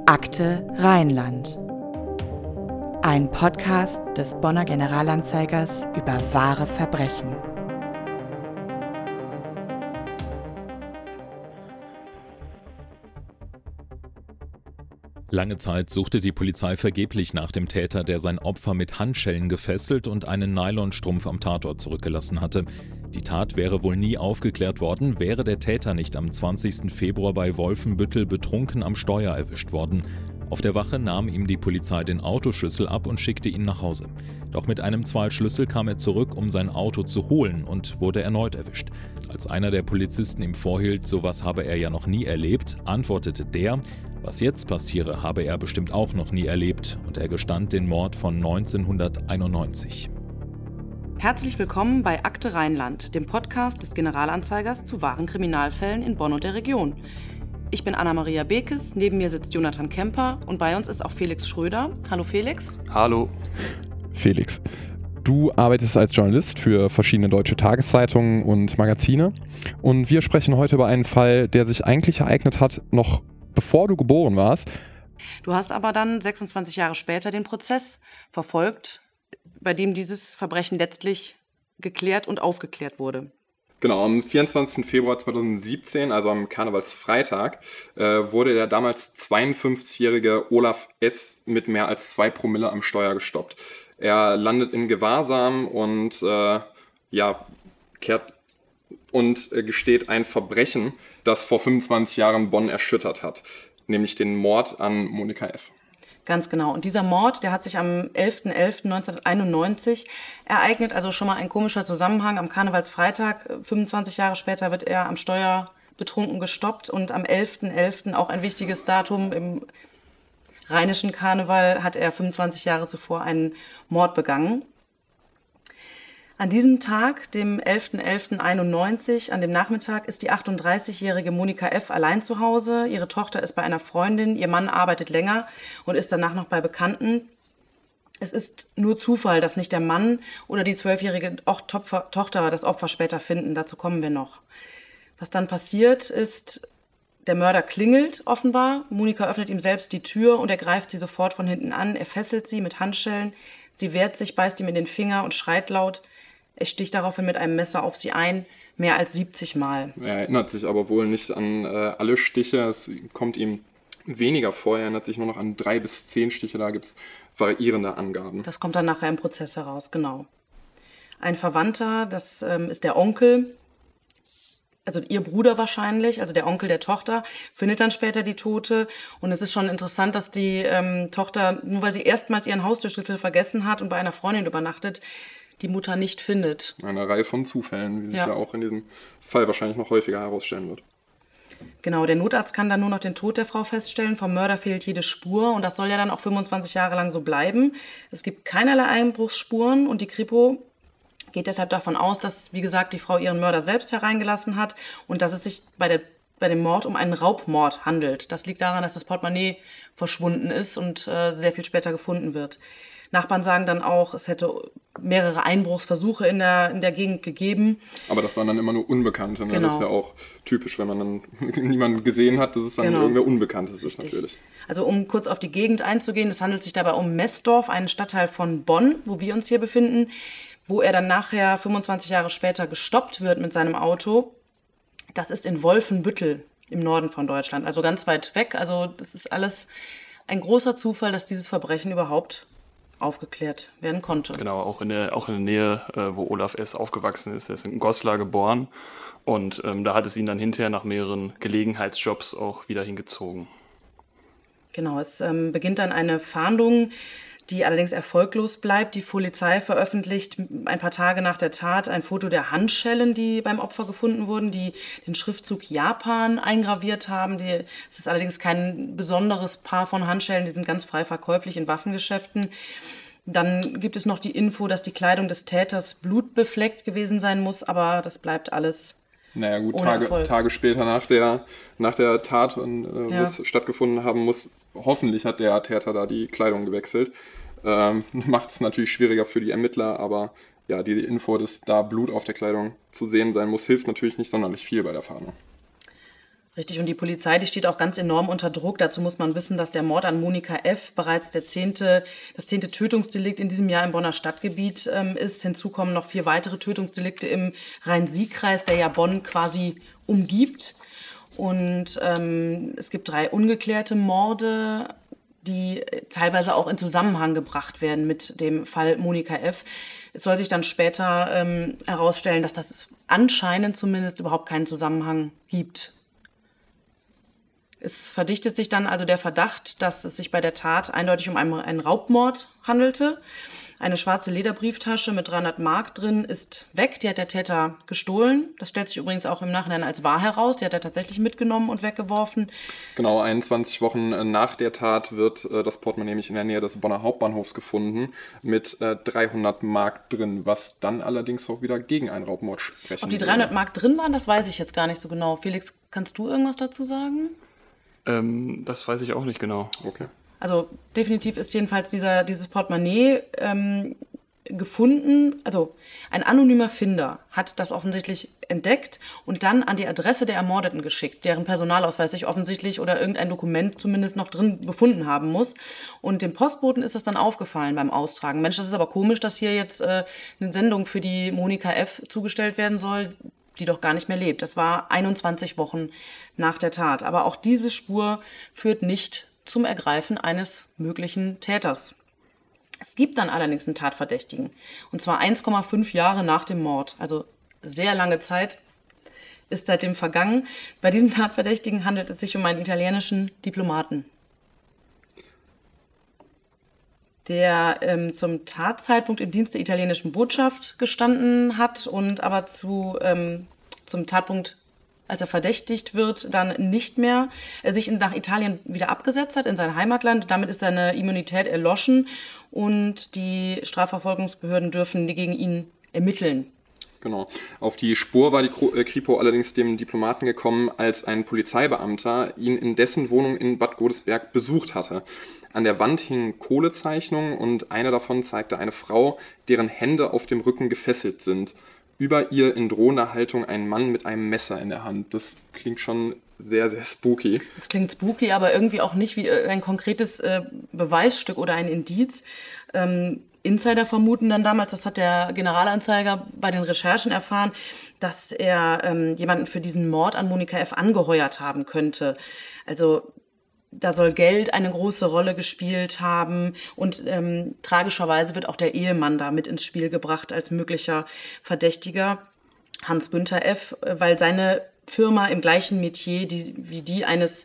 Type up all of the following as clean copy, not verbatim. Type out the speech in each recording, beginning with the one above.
Akte Rheinland. Ein Podcast des Bonner Generalanzeigers über wahre Verbrechen. Lange Zeit suchte die Polizei vergeblich nach dem Täter, der sein Opfer mit Handschellen gefesselt und einen Nylonstrumpf am Tatort zurückgelassen hatte. Die Tat wäre wohl nie aufgeklärt worden, wäre der Täter nicht am 20. Februar bei Wolfenbüttel betrunken am Steuer erwischt worden. Auf der Wache nahm ihm die Polizei den Autoschlüssel ab und schickte ihn nach Hause. Doch mit einem Zahlschlüssel kam er zurück, um sein Auto zu holen, und wurde erneut erwischt. Als einer der Polizisten ihm vorhielt, sowas habe er ja noch nie erlebt, antwortete der, was jetzt passiere, habe er bestimmt auch noch nie erlebt, und er gestand den Mord von 1991. Herzlich willkommen bei Akte Rheinland, dem Podcast des Generalanzeigers zu wahren Kriminalfällen in Bonn und der Region. Ich bin Anna-Maria Bekes, neben mir sitzt Jonathan Kemper und bei uns ist auch Felix Schröder. Hallo Felix. Hallo. Felix, du arbeitest als Journalist für verschiedene deutsche Tageszeitungen und Magazine und wir sprechen heute über einen Fall, der sich eigentlich ereignet hat, noch bevor du geboren warst. Du hast aber dann 26 Jahre später den Prozess verfolgt, bei dem dieses Verbrechen letztlich geklärt und aufgeklärt wurde. Genau, am 24. Februar 2017, also am Karnevalsfreitag, wurde der damals 52-jährige Olaf S. mit mehr als 2 Promille am Steuer gestoppt. Er landet in Gewahrsam und gesteht ein Verbrechen, das vor 25 Jahren Bonn erschüttert hat, nämlich den Mord an Monika F. Ganz genau. Und dieser Mord, der hat sich am 11.11.1991 ereignet. Also schon mal ein komischer Zusammenhang. Am Karnevalsfreitag, 25 Jahre später, wird er am Steuer betrunken gestoppt. Und am 11.11., auch ein wichtiges Datum, im rheinischen Karneval hat er 25 Jahre zuvor einen Mord begangen. An diesem Tag, dem 11.11.91, an dem Nachmittag, ist die 38-jährige Monika F. allein zu Hause. Ihre Tochter ist bei einer Freundin, ihr Mann arbeitet länger und ist danach noch bei Bekannten. Es ist nur Zufall, dass nicht der Mann oder die 12-jährige Tochter das Opfer später finden. Dazu kommen wir noch. Was dann passiert ist, der Mörder klingelt offenbar. Monika öffnet ihm selbst die Tür und er greift sie sofort von hinten an. Er fesselt sie mit Handschellen. Sie wehrt sich, beißt ihm in den Finger und schreit laut. Er sticht daraufhin mit einem Messer auf sie ein, mehr als 70 Mal. Er erinnert sich aber wohl nicht an alle Stiche, es kommt ihm weniger vor, er erinnert sich nur noch an 3 bis 10 Stiche, da gibt es variierende Angaben. Das kommt dann nachher im Prozess heraus, genau. Ein Verwandter, das ist der Onkel, also ihr Bruder wahrscheinlich, also der Onkel der Tochter, findet dann später die Tote. Und es ist schon interessant, dass die Tochter, nur weil sie erstmals ihren Haustürschlüssel vergessen hat und bei einer Freundin übernachtet, die Mutter nicht findet. Eine Reihe von Zufällen, wie sich ja auch in diesem Fall wahrscheinlich noch häufiger herausstellen wird. Genau, der Notarzt kann dann nur noch den Tod der Frau feststellen. Vom Mörder fehlt jede Spur und das soll ja dann auch 25 Jahre lang so bleiben. Es gibt keinerlei Einbruchsspuren und die Kripo geht deshalb davon aus, dass, wie gesagt, die Frau ihren Mörder selbst hereingelassen hat und dass es sich bei dem Mord um einen Raubmord handelt. Das liegt daran, dass das Portemonnaie verschwunden ist und sehr viel später gefunden wird. Nachbarn sagen dann auch, es hätte mehrere Einbruchsversuche in der Gegend gegeben. Aber das waren dann immer nur Unbekannte. Ne? Genau. Das ist ja auch typisch, wenn man dann niemanden gesehen hat, dass es dann irgendwer Unbekanntes ist natürlich. Also um kurz auf die Gegend einzugehen, es handelt sich dabei um Messdorf, einen Stadtteil von Bonn, wo wir uns hier befinden, wo er dann nachher 25 Jahre später gestoppt wird mit seinem Auto. Das ist in Wolfenbüttel im Norden von Deutschland, also ganz weit weg. Also das ist alles ein großer Zufall, dass dieses Verbrechen überhaupt aufgeklärt werden konnte. Genau, auch in der Nähe, wo Olaf S. aufgewachsen ist. Er ist in Goslar geboren und da hat es ihn dann hinterher nach mehreren Gelegenheitsjobs auch wieder hingezogen. Genau, es beginnt dann eine Fahndung, die allerdings erfolglos bleibt. Die Polizei veröffentlicht ein paar Tage nach der Tat ein Foto der Handschellen, die beim Opfer gefunden wurden, die den Schriftzug Japan eingraviert haben. Es ist allerdings kein besonderes Paar von Handschellen, die sind ganz frei verkäuflich in Waffengeschäften. Dann gibt es noch die Info, dass die Kleidung des Täters blutbefleckt gewesen sein muss, aber das bleibt alles naja gut, ohne Tage später nach der Tat, wo es stattgefunden haben muss, hoffentlich hat der Täter da die Kleidung gewechselt. Macht es natürlich schwieriger für die Ermittler, aber ja, die Info, dass da Blut auf der Kleidung zu sehen sein muss, hilft natürlich nicht sonderlich viel bei der Fahndung. Richtig, und die Polizei, die steht auch ganz enorm unter Druck. Dazu muss man wissen, dass der Mord an Monika F. bereits das 10. Tötungsdelikt in diesem Jahr im Bonner Stadtgebiet ist. Hinzu kommen noch 4 weitere Tötungsdelikte im Rhein-Sieg-Kreis, der ja Bonn quasi umgibt. Und es gibt 3 ungeklärte Morde, die teilweise auch in Zusammenhang gebracht werden mit dem Fall Monika F. Es soll sich dann später herausstellen, dass das anscheinend zumindest überhaupt keinen Zusammenhang gibt. Es verdichtet sich dann also der Verdacht, dass es sich bei der Tat eindeutig um einen Raubmord handelte. Eine schwarze Lederbrieftasche mit 300 Mark drin ist weg. Die hat der Täter gestohlen. Das stellt sich übrigens auch im Nachhinein als wahr heraus. Die hat er tatsächlich mitgenommen und weggeworfen. Genau, 21 Wochen nach der Tat wird das Portemonnaie nämlich in der Nähe des Bonner Hauptbahnhofs gefunden mit 300 Mark drin, was dann allerdings auch wieder gegen einen Raubmord sprechen Ob die 300 Mark drin waren, das weiß ich jetzt gar nicht so genau. Felix, kannst du irgendwas dazu sagen? Das weiß ich auch nicht genau. Okay. Also definitiv ist jedenfalls dieses Portemonnaie gefunden. Also ein anonymer Finder hat das offensichtlich entdeckt und dann an die Adresse der Ermordeten geschickt, deren Personalausweis sich offensichtlich oder irgendein Dokument zumindest noch drin befunden haben muss. Und dem Postboten ist das dann aufgefallen beim Austragen. Mensch, das ist aber komisch, dass hier jetzt eine Sendung für die Monika F. zugestellt werden soll, die doch gar nicht mehr lebt. Das war 21 Wochen nach der Tat. Aber auch diese Spur führt nicht zum Ergreifen eines möglichen Täters. Es gibt dann allerdings einen Tatverdächtigen. Und zwar 1,5 Jahre nach dem Mord. Also sehr lange Zeit ist seitdem vergangen. Bei diesem Tatverdächtigen handelt es sich um einen italienischen Diplomaten, der zum Tatzeitpunkt im Dienst der italienischen Botschaft gestanden hat und aber zum Tatpunkt, als er verdächtigt wird, dann nicht mehr sich nach Italien wieder abgesetzt hat, in sein Heimatland. Damit ist seine Immunität erloschen und die Strafverfolgungsbehörden dürfen gegen ihn ermitteln. Genau. Auf die Spur war die Kripo allerdings dem Diplomaten gekommen, als ein Polizeibeamter ihn in dessen Wohnung in Bad Godesberg besucht hatte. An der Wand hingen Kohlezeichnungen und eine davon zeigte eine Frau, deren Hände auf dem Rücken gefesselt sind. Über ihr in drohender Haltung ein Mann mit einem Messer in der Hand. Das klingt schon sehr, sehr spooky. Das klingt spooky, aber irgendwie auch nicht wie ein konkretes Beweisstück oder ein Indiz. Insider vermuten dann damals, das hat der Generalanzeiger bei den Recherchen erfahren, dass er jemanden für diesen Mord an Monika F. angeheuert haben könnte. Also da soll Geld eine große Rolle gespielt haben und tragischerweise wird auch der Ehemann da mit ins Spiel gebracht als möglicher Verdächtiger, Hans-Günther F., weil seine Firma im gleichen Metier wie die eines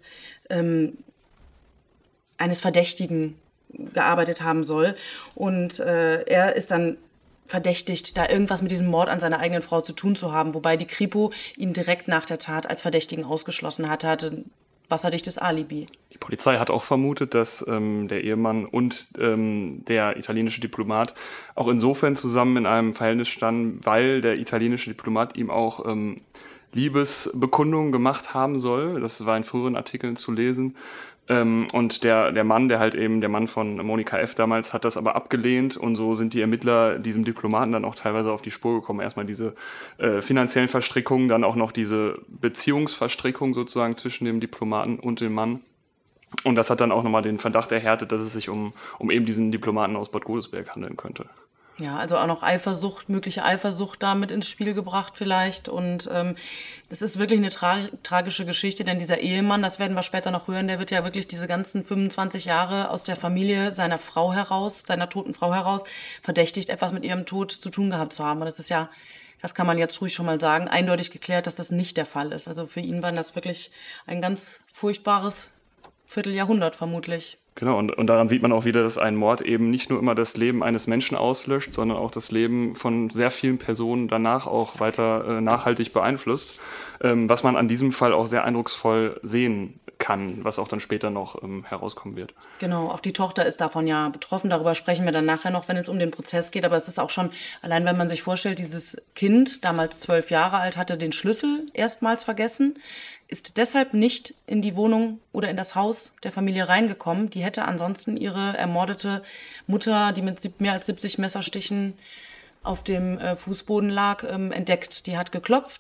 Verdächtigen gearbeitet haben soll. Und er ist dann verdächtigt, da irgendwas mit diesem Mord an seiner eigenen Frau zu tun zu haben, wobei die Kripo ihn direkt nach der Tat als Verdächtigen ausgeschlossen hatte. Hatte wasserdichtes Alibi. Die Polizei hat auch vermutet, dass der Ehemann und der italienische Diplomat auch insofern zusammen in einem Verhältnis standen, weil der italienische Diplomat ihm auch Liebesbekundungen gemacht haben soll. Das war in früheren Artikeln zu lesen. Und der Mann, der Mann von Monika F. damals, hat das aber abgelehnt und so sind die Ermittler diesem Diplomaten dann auch teilweise auf die Spur gekommen. Erstmal diese finanziellen Verstrickungen, dann auch noch diese Beziehungsverstrickung sozusagen zwischen dem Diplomaten und dem Mann. Und das hat dann auch nochmal den Verdacht erhärtet, dass es sich um eben diesen Diplomaten aus Bad Godesberg handeln könnte. Ja, also auch noch mögliche Eifersucht da mit ins Spiel gebracht vielleicht. Und es ist wirklich eine tragische Geschichte, denn dieser Ehemann, das werden wir später noch hören, der wird ja wirklich diese ganzen 25 Jahre aus der Familie seiner toten Frau heraus, verdächtigt, etwas mit ihrem Tod zu tun gehabt zu haben. Und das ist ja, das kann man jetzt ruhig schon mal sagen, eindeutig geklärt, dass das nicht der Fall ist. Also für ihn war das wirklich ein ganz furchtbares Vierteljahrhundert vermutlich. Genau, und daran sieht man auch wieder, dass ein Mord eben nicht nur immer das Leben eines Menschen auslöscht, sondern auch das Leben von sehr vielen Personen danach auch weiter nachhaltig beeinflusst, was man an diesem Fall auch sehr eindrucksvoll sehen kann, was auch dann später noch herauskommen wird. Genau, auch die Tochter ist davon ja betroffen, darüber sprechen wir dann nachher noch, wenn es um den Prozess geht, aber es ist auch schon, allein wenn man sich vorstellt, dieses Kind, damals 12 Jahre alt, hatte den Schlüssel erstmals vergessen, ist deshalb nicht in die Wohnung oder in das Haus der Familie reingekommen. Die hätte ansonsten ihre ermordete Mutter, die mit mehr als 70 Messerstichen auf dem Fußboden lag, entdeckt. Die hat geklopft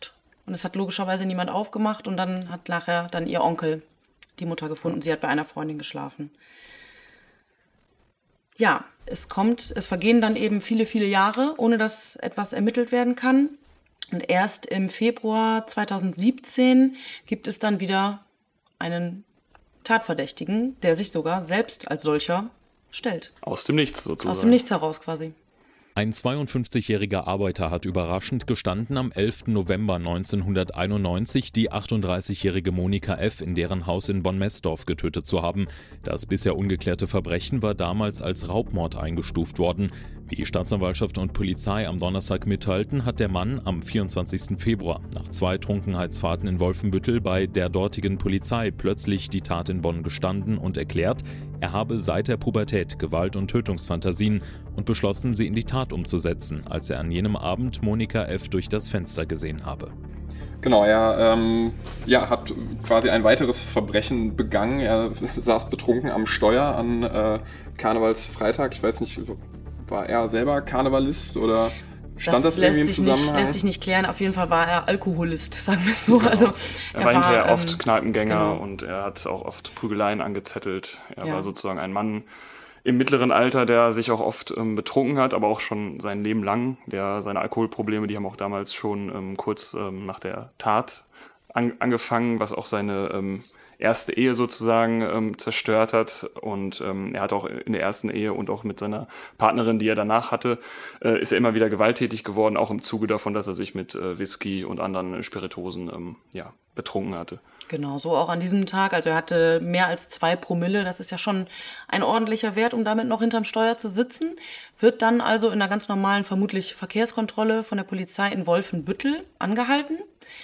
Und es hat logischerweise niemand aufgemacht und dann hat nachher dann ihr Onkel die Mutter gefunden. Sie hat bei einer Freundin geschlafen. Ja, es vergehen dann eben viele, viele Jahre, ohne dass etwas ermittelt werden kann. Und erst im Februar 2017 gibt es dann wieder einen Tatverdächtigen, der sich sogar selbst als solcher stellt. Aus dem Nichts sozusagen. Aus dem Nichts heraus quasi. Ein 52-jähriger Arbeiter hat überraschend gestanden, am 11. November 1991 die 38-jährige Monika F. in deren Haus in Bonn-Messdorf getötet zu haben. Das bisher ungeklärte Verbrechen war damals als Raubmord eingestuft worden. Wie Staatsanwaltschaft und Polizei am Donnerstag mitteilten, hat der Mann am 24. Februar nach 2 Trunkenheitsfahrten in Wolfenbüttel bei der dortigen Polizei plötzlich die Tat in Bonn gestanden und erklärt, er habe seit der Pubertät Gewalt- und Tötungsfantasien und beschlossen, sie in die Tat umzusetzen, als er an jenem Abend Monika F. durch das Fenster gesehen habe. Genau, er hat quasi ein weiteres Verbrechen begangen. Er saß betrunken am Steuer an Karnevalsfreitag. Ich weiß nicht, war er selber Karnevalist oder stand das irgendwie im Zusammenhang? Das lässt sich nicht klären. Auf jeden Fall war er Alkoholist, sagen wir es so. Genau. Also, er war hinterher oft Kneipengänger genau. Und er hat auch oft Prügeleien angezettelt. Er Ja. war sozusagen ein Mann im mittleren Alter, der sich auch oft betrunken hat, aber auch schon sein Leben lang. Seine Alkoholprobleme, die haben auch damals schon kurz nach der Tat angefangen, was auch seine erste Ehe sozusagen zerstört hat. Und er hat auch in der ersten Ehe und auch mit seiner Partnerin, die er danach hatte, ist er immer wieder gewalttätig geworden, auch im Zuge davon, dass er sich mit Whisky und anderen Spirituosen betrunken hatte. Genau, so auch an diesem Tag. Also er hatte mehr als 2 Promille. Das ist ja schon ein ordentlicher Wert, um damit noch hinterm Steuer zu sitzen. Wird dann also in einer ganz normalen, vermutlich Verkehrskontrolle von der Polizei in Wolfenbüttel angehalten.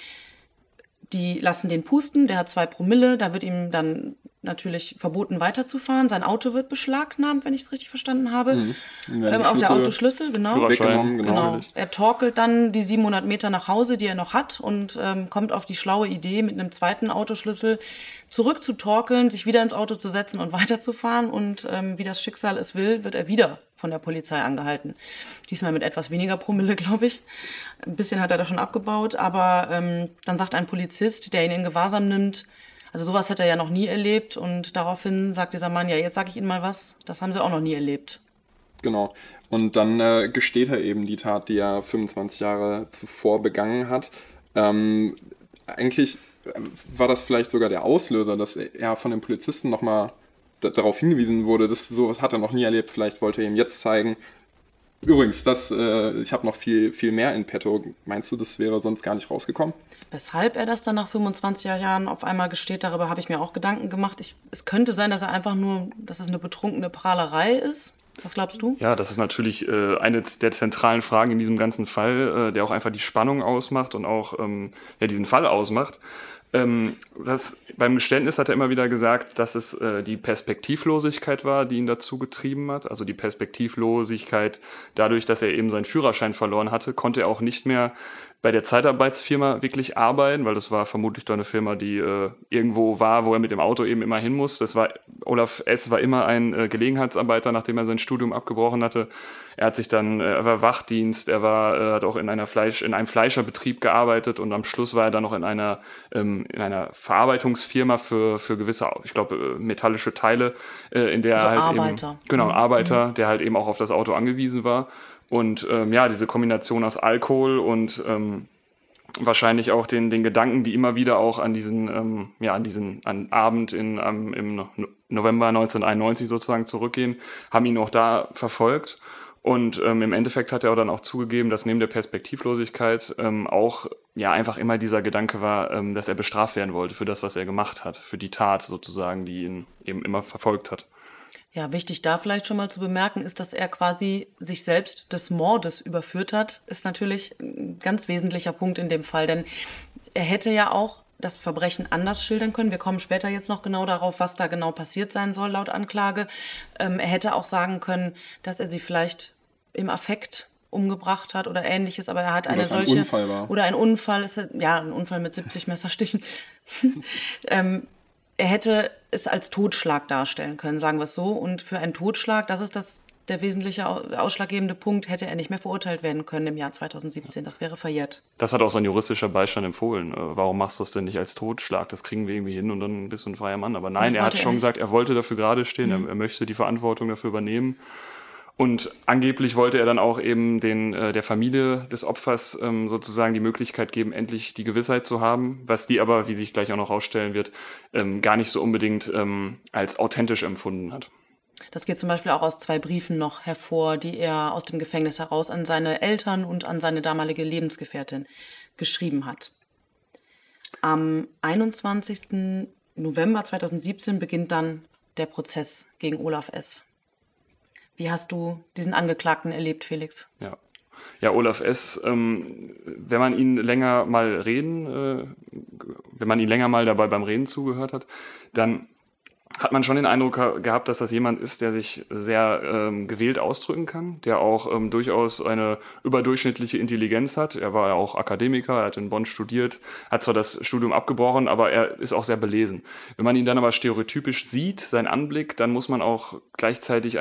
Die lassen den pusten, der hat 2 Promille. Da wird ihm dann natürlich verboten, weiterzufahren. Sein Auto wird beschlagnahmt, wenn ich es richtig verstanden habe. Auch der Autoschlüssel, genau. Weggenommen, Genau. Er torkelt dann die 700 Meter nach Hause, die er noch hat, und kommt auf die schlaue Idee, mit einem zweiten Autoschlüssel zurück zu torkeln, sich wieder ins Auto zu setzen und weiterzufahren. Und wie das Schicksal es will, wird er wieder von der Polizei angehalten. Diesmal mit etwas weniger Promille, glaube ich. Ein bisschen hat er da schon abgebaut, aber dann sagt ein Polizist, der ihn in Gewahrsam nimmt, also sowas hätte er ja noch nie erlebt, und daraufhin sagt dieser Mann, ja, jetzt sage ich Ihnen mal was, das haben Sie auch noch nie erlebt. Genau. Und dann gesteht er eben die Tat, die er 25 Jahre zuvor begangen hat. Eigentlich war das vielleicht sogar der Auslöser, dass er von den Polizisten nochmal darauf hingewiesen wurde, dass sowas hat er noch nie erlebt. Vielleicht wollte er ihm jetzt zeigen. Übrigens, ich habe noch viel, viel mehr in petto. Meinst du, das wäre sonst gar nicht rausgekommen? Weshalb er das dann nach 25 Jahren auf einmal gesteht, darüber habe ich mir auch Gedanken gemacht. Es könnte sein, dass es eine betrunkene Prahlerei ist. Was glaubst du? Ja, das ist natürlich eine der zentralen Fragen in diesem ganzen Fall, der auch einfach die Spannung ausmacht und auch diesen Fall ausmacht. Beim Geständnis hat er immer wieder gesagt, dass es die Perspektivlosigkeit war, die ihn dazu getrieben hat. Also die Perspektivlosigkeit dadurch, dass er eben seinen Führerschein verloren hatte, konnte er auch nicht mehr bei der Zeitarbeitsfirma wirklich arbeiten, weil das war vermutlich doch eine Firma, die irgendwo war, wo er mit dem Auto eben immer hin muss. Olaf S. war immer ein Gelegenheitsarbeiter, nachdem er sein Studium abgebrochen hatte. Er war Wachdienst, hat auch in einem Fleischerbetrieb gearbeitet, und am Schluss war er dann noch in einer Verarbeitungsfirma für gewisse, ich glaube, metallische Teile, in der also halt Arbeiter. Arbeiter, der halt eben auch auf das Auto angewiesen war. Und diese Kombination aus Alkohol und wahrscheinlich auch den Gedanken, die immer wieder auch an diesen Abend im November 1991 sozusagen zurückgehen, haben ihn auch da verfolgt. Und im Endeffekt hat er dann auch zugegeben, dass neben der Perspektivlosigkeit auch einfach immer dieser Gedanke war, dass er bestraft werden wollte für das, was er gemacht hat, für die Tat sozusagen, die ihn eben immer verfolgt hat. Ja, wichtig da vielleicht schon mal zu bemerken ist, dass er quasi sich selbst des Mordes überführt hat, ist natürlich ein ganz wesentlicher Punkt in dem Fall, denn er hätte ja auch das Verbrechen anders schildern können. Wir kommen später jetzt noch genau darauf, was da genau passiert sein soll, laut Anklage. Er hätte auch sagen können, dass er sie vielleicht im Affekt umgebracht hat oder Ähnliches, aber er hat eine solche... Ein Unfall war. Oder ein Unfall, ein Unfall mit 70 Messerstichen. Er hätte es als Totschlag darstellen können, sagen wir es so. Und für einen Totschlag, das ist das der wesentliche, ausschlaggebende Punkt, hätte er nicht mehr verurteilt werden können im Jahr 2017. Das wäre verjährt. Das hat auch sein juristischer Beistand empfohlen. Warum machst du es denn nicht als Totschlag? Das kriegen wir irgendwie hin und dann bist du ein freier Mann. Aber nein, er hat schon gesagt, er wollte dafür gerade stehen, er möchte die Verantwortung dafür übernehmen. Und angeblich wollte er dann auch eben der Familie des Opfers sozusagen die Möglichkeit geben, endlich die Gewissheit zu haben, was die aber, wie sich gleich auch noch herausstellen wird, gar nicht so unbedingt als authentisch empfunden hat. Das geht zum Beispiel auch aus 2 Briefen noch hervor, die er aus dem Gefängnis heraus an seine Eltern und an seine damalige Lebensgefährtin geschrieben hat. Am 21. November 2017 beginnt dann der Prozess gegen Olaf S. Wie hast du diesen Angeklagten erlebt, Felix? Ja, Olaf S., wenn man ihn länger mal dabei beim Reden zugehört hat, dann hat man schon den Eindruck gehabt, dass das jemand ist, der sich sehr gewählt ausdrücken kann, der auch durchaus eine überdurchschnittliche Intelligenz hat. Er war ja auch Akademiker, er hat in Bonn studiert, hat zwar das Studium abgebrochen, aber er ist auch sehr belesen. Wenn man ihn dann aber stereotypisch sieht, seinen Anblick, dann muss man auch gleichzeitig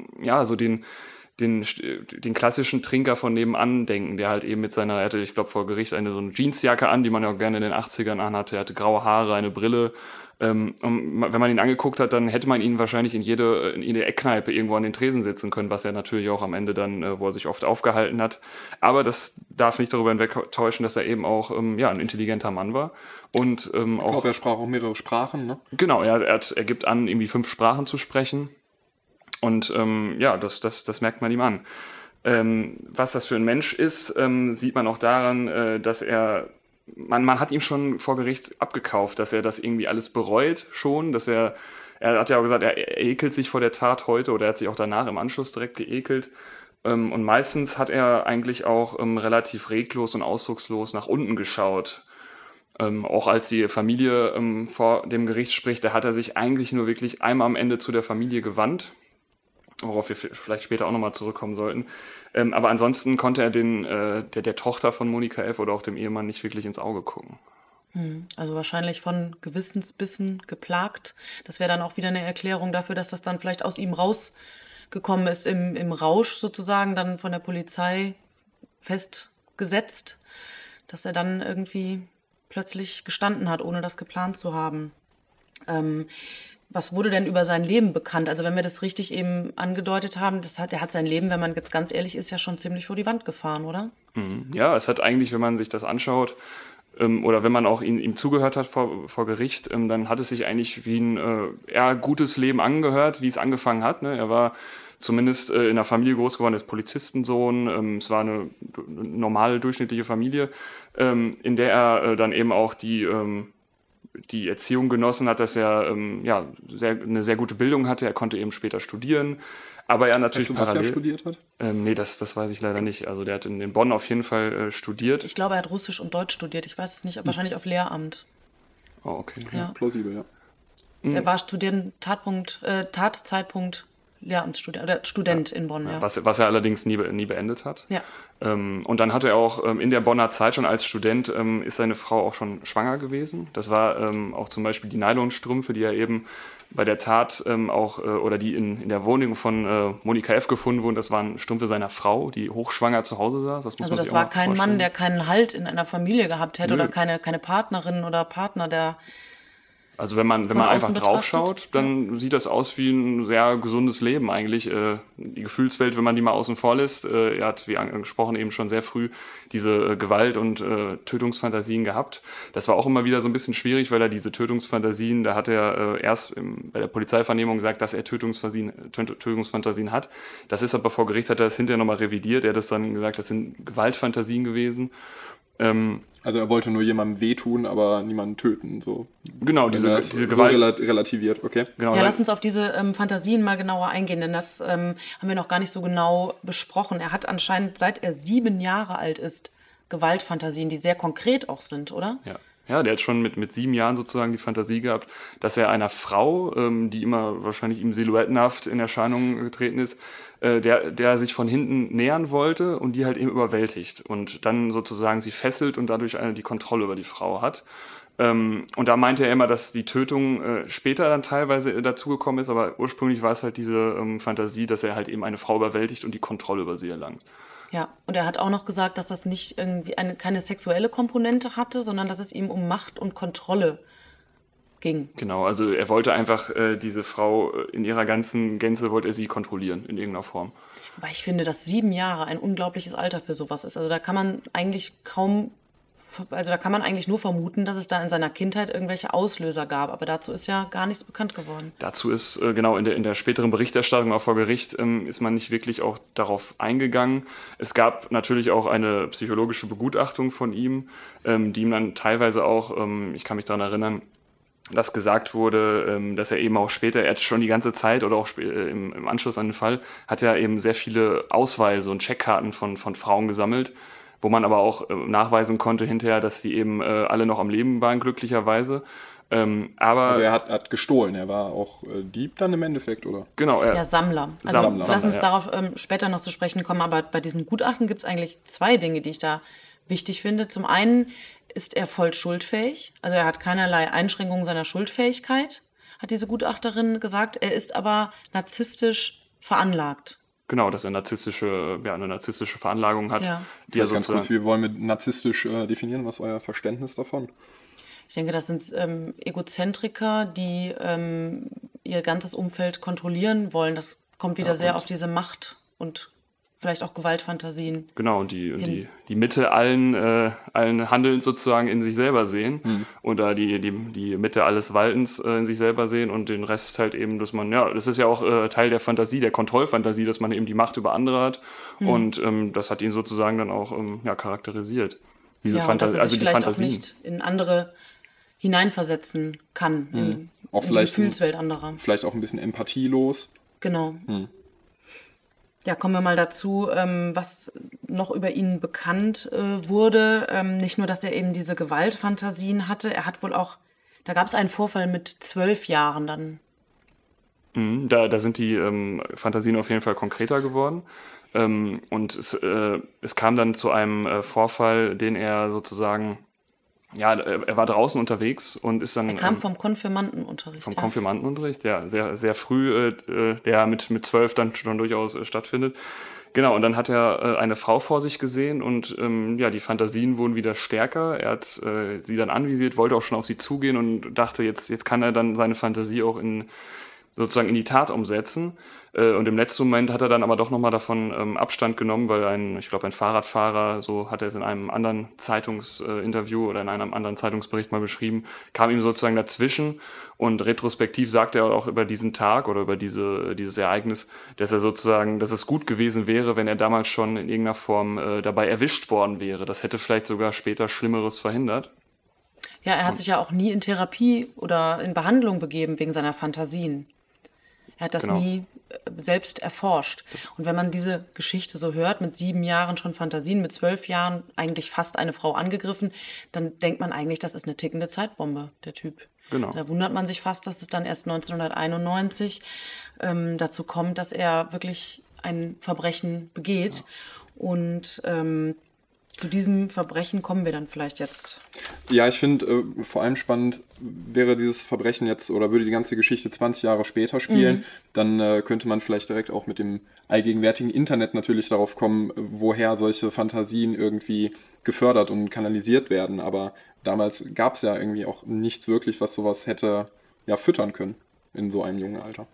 den klassischen Trinker von nebenan denken, der halt eben mit seiner, er hatte, ich glaube, vor Gericht so eine Jeansjacke an, die man ja auch gerne in den 80ern anhatte. Er hatte graue Haare, eine Brille. Und wenn man ihn angeguckt hat, dann hätte man ihn wahrscheinlich in jede Eckkneipe irgendwo an den Tresen setzen können, was er natürlich auch am Ende dann, wo er sich oft aufgehalten hat. Aber das darf nicht darüber hinwegtäuschen, dass er eben auch ein intelligenter Mann war. Und, ich glaube, er sprach auch mehrere Sprachen, ne? Genau, er gibt an, irgendwie 5 Sprachen zu sprechen. Und das merkt man ihm an. Was das für ein Mensch ist, sieht man auch daran, dass man hat ihm schon vor Gericht abgekauft, dass er das irgendwie alles bereut schon, dass er hat ja auch gesagt, er ekelt sich vor der Tat heute oder er hat sich auch danach im Anschluss direkt geekelt. Und meistens hat er eigentlich auch relativ reglos und ausdruckslos nach unten geschaut. Auch als die Familie vor dem Gericht spricht, da hat er sich eigentlich nur wirklich einmal am Ende zu der Familie gewandt, worauf wir vielleicht später auch nochmal zurückkommen sollten. Aber ansonsten konnte er der Tochter von Monika F. oder auch dem Ehemann nicht wirklich ins Auge gucken. Also wahrscheinlich von Gewissensbissen geplagt. Das wäre dann auch wieder eine Erklärung dafür, dass das dann vielleicht aus ihm rausgekommen ist, im Rausch sozusagen, dann von der Polizei festgesetzt, dass er dann irgendwie plötzlich gestanden hat, ohne das geplant zu haben. Was wurde denn über sein Leben bekannt? Also wenn wir das richtig eben angedeutet haben, er hat sein Leben, wenn man jetzt ganz ehrlich ist, ja schon ziemlich vor die Wand gefahren, oder? Ja, es hat eigentlich, wenn man sich das anschaut, oder wenn man auch ihm zugehört hat vor Gericht, dann hat es sich eigentlich wie ein eher gutes Leben angehört, wie es angefangen hat. Ne? Er war zumindest in einer Familie groß geworden, ist Polizistensohn. Es war eine normale, durchschnittliche Familie, in der er dann eben auch die Erziehung genossen hat, dass er eine sehr gute Bildung hatte. Er konnte eben später studieren. Aber er natürlich weißt du, parallel. Was er studiert hat? Nee, das weiß ich leider nicht. Also der hat in Bonn auf jeden Fall studiert. Ich glaube, er hat Russisch und Deutsch studiert. Ich weiß es nicht, wahrscheinlich auf Lehramt. Oh, okay. Ja. Plausibel, ja. Er war Tatzeitpunkt Lehramtsstudent oder Student in Bonn, ja. Was er allerdings nie beendet hat. Ja. Und dann hat er auch in der Bonner Zeit schon als Student, ist seine Frau auch schon schwanger gewesen. Das war auch zum Beispiel die Nylonstrümpfe, die er eben bei der Tat oder die in der Wohnung von Monika F. gefunden wurden. Das waren Strümpfe seiner Frau, die hochschwanger zu Hause saß. Das muss man sich auch mal vorstellen. Das war kein Mann, der keinen Halt in einer Familie gehabt hätte. Nö. Oder keine Partnerin oder Partner, der... Also wenn man einfach drauf schaut, dann sieht das aus wie ein sehr gesundes Leben eigentlich. Die Gefühlswelt, wenn man die mal außen vor lässt, er hat, wie angesprochen, eben schon sehr früh diese Gewalt- und Tötungsfantasien gehabt. Das war auch immer wieder so ein bisschen schwierig, weil er diese Tötungsfantasien, da hat er erst bei der Polizeivernehmung gesagt, dass er Tötungsfantasien hat. Das ist aber vor Gericht, hat er das hinterher nochmal revidiert. Er hat das dann gesagt, das sind Gewaltfantasien gewesen. Also er wollte nur jemandem wehtun, aber niemanden töten. So. Genau, diese Gewalt. So relativiert, okay. Genau, ja, lass uns auf diese Fantasien mal genauer eingehen, denn das haben wir noch gar nicht so genau besprochen. Er hat anscheinend, seit er 7 Jahre alt ist, Gewaltfantasien, die sehr konkret auch sind, oder? Ja, der hat schon mit 7 Jahren sozusagen die Fantasie gehabt, dass er einer Frau, die immer wahrscheinlich ihm silhouettenhaft in Erscheinung getreten ist, der sich von hinten nähern wollte und die halt eben überwältigt und dann sozusagen sie fesselt und dadurch die Kontrolle über die Frau hat. Und da meinte er immer, dass die Tötung später dann teilweise dazugekommen ist, aber ursprünglich war es halt diese Fantasie, dass er halt eben eine Frau überwältigt und die Kontrolle über sie erlangt. Ja, und er hat auch noch gesagt, dass das nicht irgendwie keine sexuelle Komponente hatte, sondern dass es ihm um Macht und Kontrolle ging. Genau, also er wollte einfach diese Frau in ihrer ganzen Gänze, wollte er sie kontrollieren in irgendeiner Form. Aber ich finde, dass 7 Jahre ein unglaubliches Alter für sowas ist. Also da kann man eigentlich nur vermuten, dass es da in seiner Kindheit irgendwelche Auslöser gab. Aber dazu ist ja gar nichts bekannt geworden. Dazu ist, genau, in der späteren Berichterstattung auch vor Gericht ist man nicht wirklich auch darauf eingegangen. Es gab natürlich auch eine psychologische Begutachtung von ihm, die ihm dann teilweise auch, ich kann mich daran erinnern, dass gesagt wurde, dass er eben auch später, er hat schon die ganze Zeit oder auch im Anschluss an den Fall, hat er eben sehr viele Ausweise und Checkkarten von Frauen gesammelt, wo man aber auch nachweisen konnte hinterher, dass die eben alle noch am Leben waren, glücklicherweise. Also er hat gestohlen, er war auch Dieb dann im Endeffekt, oder? Genau. Sammler. Also Sammler, lass uns ja. darauf später noch zu sprechen kommen, aber bei diesem Gutachten gibt es eigentlich 2 Dinge, die ich da wichtig finde. Zum einen ist er voll schuldfähig, also er hat keinerlei Einschränkungen seiner Schuldfähigkeit, hat diese Gutachterin gesagt. Er ist aber narzisstisch veranlagt. Genau, dass er eine narzisstische Veranlagung hat. Ja. Die er Ganz sozusagen, kurz, wir wollen mit narzisstisch definieren, was ist euer Verständnis davon? Ich denke, das sind Egozentriker, die ihr ganzes Umfeld kontrollieren wollen. Das kommt wieder sehr auf diese Macht und vielleicht auch Gewaltfantasien. Genau, und die Mitte allen Handelns sozusagen in sich selber sehen oder die Mitte alles Waltens in sich selber sehen und den Rest halt eben, dass man, ja, das ist ja auch Teil der Fantasie, der Kontrollfantasie, dass man eben die Macht über andere hat und das hat ihn sozusagen dann auch charakterisiert. Diese Fantasie, dass er sich die vielleicht Fantasien. auch nicht in andere hineinversetzen kann, in die Gefühlswelt anderer. Vielleicht auch ein bisschen empathielos. Genau. Ja, kommen wir mal dazu, was noch über ihn bekannt wurde. Nicht nur, dass er eben diese Gewaltfantasien hatte, er hat wohl auch, da gab es einen Vorfall mit 12 Jahren dann. Da sind die Fantasien auf jeden Fall konkreter geworden. Und es kam dann zu einem Vorfall, den er sozusagen, er war draußen unterwegs und ist dann... Er kam vom Konfirmandenunterricht. Vom Konfirmandenunterricht, ja, sehr, sehr früh, der mit 12 dann schon durchaus stattfindet. Genau, und dann hat er eine Frau vor sich gesehen und die Fantasien wurden wieder stärker. Er hat sie dann anvisiert, wollte auch schon auf sie zugehen und dachte, jetzt kann er dann seine Fantasie auch sozusagen in die Tat umsetzen. Und im letzten Moment hat er dann aber doch nochmal davon Abstand genommen, weil ein Fahrradfahrer, so hat er es in einem anderen Zeitungsinterview oder in einem anderen Zeitungsbericht mal beschrieben, kam ihm sozusagen dazwischen und retrospektiv sagt er auch über diesen Tag oder über dieses Ereignis, dass es gut gewesen wäre, wenn er damals schon in irgendeiner Form dabei erwischt worden wäre. Das hätte vielleicht sogar später Schlimmeres verhindert. Ja, er hat sich ja auch nie in Therapie oder in Behandlung begeben wegen seiner Fantasien. Er hat das nie selbst erforscht. Und wenn man diese Geschichte so hört, mit 7 Jahren schon Fantasien, mit 12 Jahren eigentlich fast eine Frau angegriffen, dann denkt man eigentlich, das ist eine tickende Zeitbombe, der Typ. Genau. Da wundert man sich fast, dass es dann erst 1991 dazu kommt, dass er wirklich ein Verbrechen begeht. Ja. Und zu diesem Verbrechen kommen wir dann vielleicht jetzt. Ja, ich finde vor allem spannend, wäre dieses Verbrechen jetzt oder würde die ganze Geschichte 20 Jahre später spielen, dann könnte man vielleicht direkt auch mit dem allgegenwärtigen Internet natürlich darauf kommen, woher solche Fantasien irgendwie gefördert und kanalisiert werden. Aber damals gab es ja irgendwie auch nichts wirklich, was sowas hätte füttern können in so einem jungen Alter.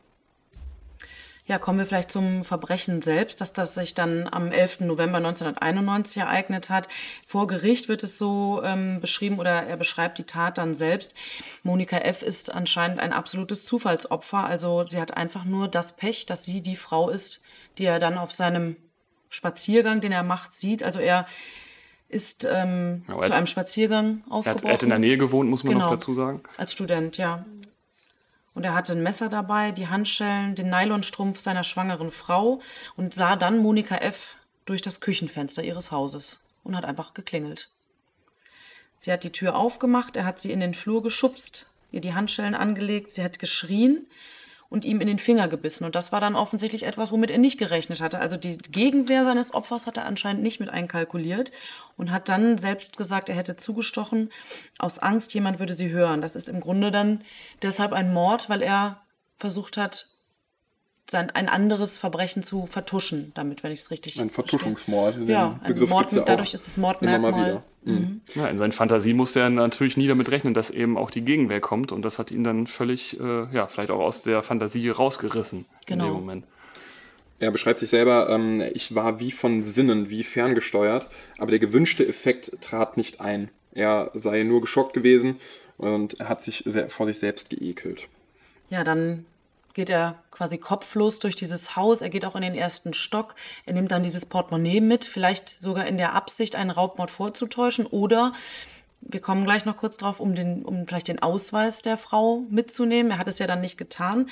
Ja, kommen wir vielleicht zum Verbrechen selbst, dass das sich dann am 11. November 1991 ereignet hat. Vor Gericht wird es so beschrieben oder er beschreibt die Tat dann selbst. Monika F. ist anscheinend ein absolutes Zufallsopfer. Also sie hat einfach nur das Pech, dass sie die Frau ist, die er dann auf seinem Spaziergang, den er macht, sieht. Also er ist zu einem Spaziergang aufgebrochen. Er hat in der Nähe gewohnt, muss man noch dazu sagen. Als Student, ja. Und er hatte ein Messer dabei, die Handschellen, den Nylonstrumpf seiner schwangeren Frau und sah dann Monika F. durch das Küchenfenster ihres Hauses und hat einfach geklingelt. Sie hat die Tür aufgemacht, er hat sie in den Flur geschubst, ihr die Handschellen angelegt, sie hat geschrien und ihm in den Finger gebissen. Und das war dann offensichtlich etwas, womit er nicht gerechnet hatte. Also die Gegenwehr seines Opfers hat er anscheinend nicht mit einkalkuliert und hat dann selbst gesagt, er hätte zugestochen aus Angst, jemand würde sie hören. Das ist im Grunde dann deshalb ein Mord, weil er versucht hat, ein anderes Verbrechen zu vertuschen, damit, wenn ich es richtig Ein Vertuschungsmord. Ja, ein Mord, dadurch ist das Mordmerkmal. Ja, in seinen Fantasien musste er natürlich nie damit rechnen, dass eben auch die Gegenwehr kommt und das hat ihn dann völlig, vielleicht auch aus der Fantasie rausgerissen in dem Moment. Er beschreibt sich selber, ich war wie von Sinnen, wie ferngesteuert, aber der gewünschte Effekt trat nicht ein. Er sei nur geschockt gewesen und er hat sich vor sich selbst geekelt. Ja, dann geht er quasi kopflos durch dieses Haus. Er geht auch in den ersten Stock. Er nimmt dann dieses Portemonnaie mit, vielleicht sogar in der Absicht, einen Raubmord vorzutäuschen. Oder, wir kommen gleich noch kurz drauf, um vielleicht den Ausweis der Frau mitzunehmen. Er hat es ja dann nicht getan.